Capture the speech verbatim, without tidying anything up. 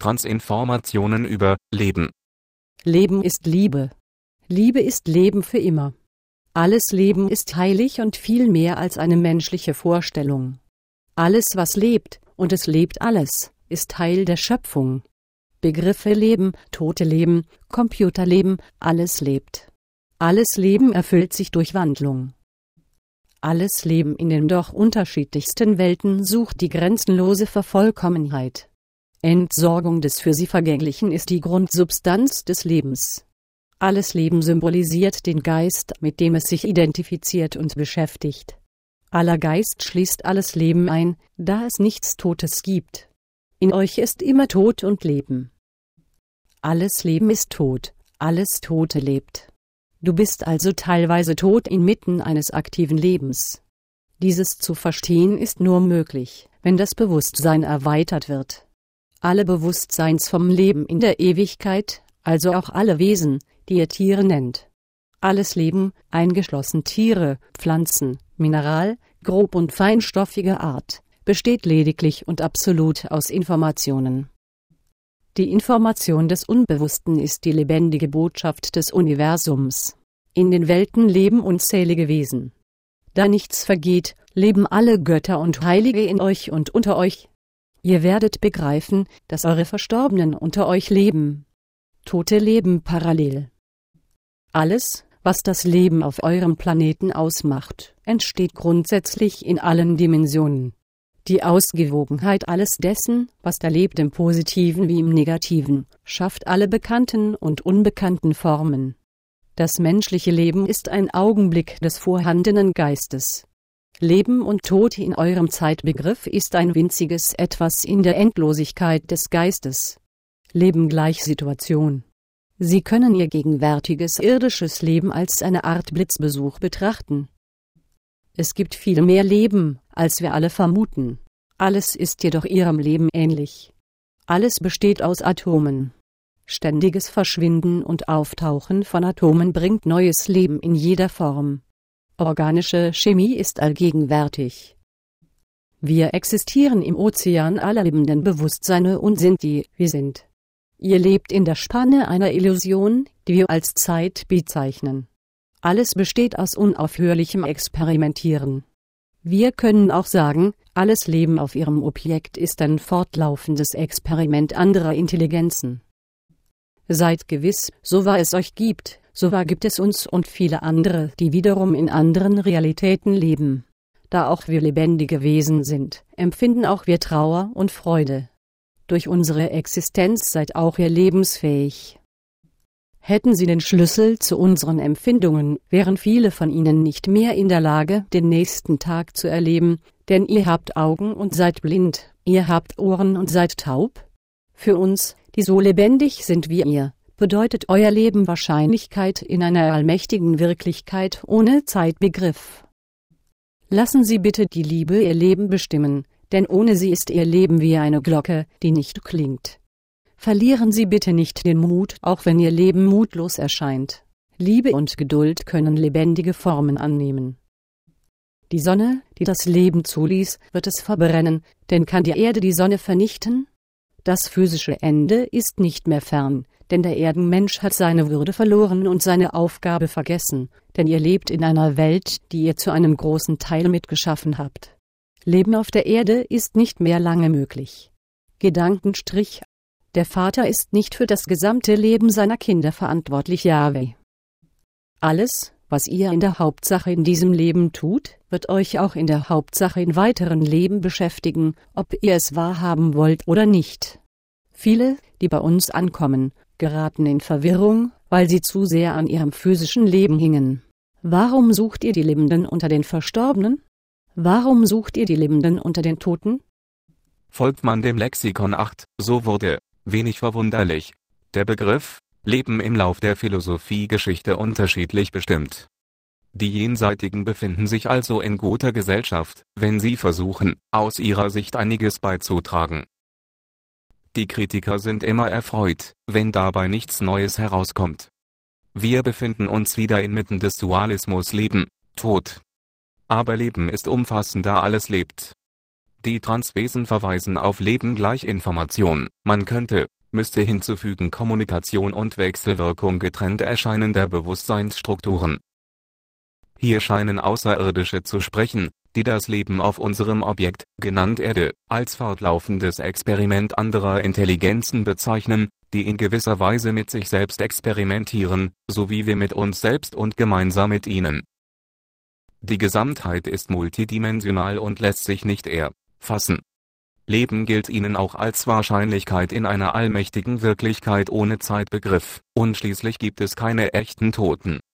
Transtinformationen über Leben. Leben ist Liebe. Liebe ist Leben für immer. Alles Leben ist heilig und viel mehr als eine menschliche Vorstellung. Alles, was lebt, und es lebt alles, ist Teil der Schöpfung. Begriffe Leben, tote Leben, Computerleben, alles lebt. Alles Leben erfüllt sich durch Wandlung. Alles Leben in den doch unterschiedlichsten Welten sucht die grenzenlose Vervollkommenheit. Entsorgung des für sie Vergänglichen ist die Grundsubstanz des Lebens. Alles Leben symbolisiert den Geist, mit dem es sich identifiziert und beschäftigt. Aller Geist schließt alles Leben ein, da es nichts Totes gibt. In euch ist immer Tod und Leben. Alles Leben ist tot, alles Tote lebt. Du bist also teilweise tot inmitten eines aktiven Lebens. Dieses zu verstehen ist nur möglich, wenn das Bewusstsein erweitert wird. Alle Bewusstseins vom Leben in der Ewigkeit, also auch alle Wesen, die ihr Tiere nennt. Alles Leben, eingeschlossen Tiere, Pflanzen, Mineral, grob- und feinstoffige Art, besteht lediglich und absolut aus Informationen. Die Information des Unbewussten ist die lebendige Botschaft des Universums. In den Welten leben unzählige Wesen. Da nichts vergeht, leben alle Götter und Heilige in euch und unter euch. Ihr werdet begreifen, dass eure Verstorbenen unter euch leben. Tote leben parallel. Alles, was das Leben auf eurem Planeten ausmacht, entsteht grundsätzlich in allen Dimensionen. Die Ausgewogenheit alles dessen, was da lebt im Positiven wie im Negativen, schafft alle bekannten und unbekannten Formen. Das menschliche Leben ist ein Augenblick des vorhandenen Geistes. Leben und Tod in eurem Zeitbegriff ist ein winziges Etwas in der Endlosigkeit des Geistes. Leben gleich Situation. Sie können ihr gegenwärtiges irdisches Leben als eine Art Blitzbesuch betrachten. Es gibt viel mehr Leben, als wir alle vermuten. Alles ist jedoch ihrem Leben ähnlich. Alles besteht aus Atomen. Ständiges Verschwinden und Auftauchen von Atomen bringt neues Leben in jeder Form. Organische Chemie ist allgegenwärtig. Wir existieren im Ozean aller lebenden Bewusstseine und sind die, wir sind. Ihr lebt in der Spanne einer Illusion, die wir als Zeit bezeichnen. Alles besteht aus unaufhörlichem Experimentieren. Wir können auch sagen, alles Leben auf ihrem Objekt ist ein fortlaufendes Experiment anderer Intelligenzen. Seid gewiss, so wahr es euch gibt, so wahr gibt es uns und viele andere, die wiederum in anderen Realitäten leben. Da auch wir lebendige Wesen sind, empfinden auch wir Trauer und Freude. Durch unsere Existenz seid auch ihr lebensfähig. Hätten Sie den Schlüssel zu unseren Empfindungen, wären viele von Ihnen nicht mehr in der Lage, den nächsten Tag zu erleben, denn ihr habt Augen und seid blind, ihr habt Ohren und seid taub. Für uns, die so lebendig sind wie ihr, bedeutet euer Leben Wahrscheinlichkeit in einer allmächtigen Wirklichkeit ohne Zeitbegriff. Lassen Sie bitte die Liebe Ihr Leben bestimmen, denn ohne sie ist Ihr Leben wie eine Glocke, die nicht klingt. Verlieren Sie bitte nicht den Mut, auch wenn Ihr Leben mutlos erscheint. Liebe und Geduld können lebendige Formen annehmen. Die Sonne, die das Leben zuließ, wird es verbrennen, denn kann die Erde die Sonne vernichten? Das physische Ende ist nicht mehr fern, denn der Erdenmensch hat seine Würde verloren und seine Aufgabe vergessen, denn ihr lebt in einer Welt, die ihr zu einem großen Teil mitgeschaffen habt. Leben auf der Erde ist nicht mehr lange möglich. Gedankenstrich. Der Vater ist nicht für das gesamte Leben seiner Kinder verantwortlich, Jahwe. Alles, was ihr in der Hauptsache in diesem Leben tut, wird euch auch in der Hauptsache in weiteren Leben beschäftigen, ob ihr es wahrhaben wollt oder nicht. Viele, die bei uns ankommen, geraten in Verwirrung, weil sie zu sehr an ihrem physischen Leben hingen. Warum sucht ihr die Lebenden unter den Verstorbenen? Warum sucht ihr die Lebenden unter den Toten? Folgt man dem Lexikon acht, so wurde, wenig verwunderlich, der Begriff Leben im Lauf der Philosophiegeschichte unterschiedlich bestimmt. Die Jenseitigen befinden sich also in guter Gesellschaft, wenn sie versuchen, aus ihrer Sicht einiges beizutragen. Die Kritiker sind immer erfreut, wenn dabei nichts Neues herauskommt. Wir befinden uns wieder inmitten des Dualismus Leben, Tod. Aber Leben ist umfassender, alles lebt. Die Transwesen verweisen auf Leben gleich Information. Man könnte, müsste hinzufügen Kommunikation und Wechselwirkung getrennt erscheinender Bewusstseinsstrukturen. Hier scheinen Außerirdische zu sprechen, die das Leben auf unserem Objekt, genannt Erde, als fortlaufendes Experiment anderer Intelligenzen bezeichnen, die in gewisser Weise mit sich selbst experimentieren, so wie wir mit uns selbst und gemeinsam mit ihnen. Die Gesamtheit ist multidimensional und lässt sich nicht erfassen. Leben gilt ihnen auch als Wahrscheinlichkeit in einer allmächtigen Wirklichkeit ohne Zeitbegriff, und schließlich gibt es keine echten Toten.